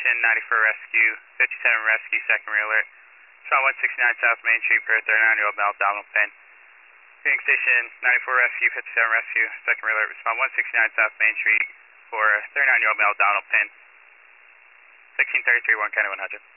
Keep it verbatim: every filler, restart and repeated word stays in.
Station ninety-four Rescue, fifty-seven Rescue, second rear alert. Respond one sixty-nine South Main Street for a thirty-nine year old male abdominal pain. Phoenix Station ninety-four Rescue, fifty-seven Rescue, second rear alert. Respond one sixty-nine South Main Street for a thirty-nine year old male abdominal pain. sixteen thirty-three, one County one hundred.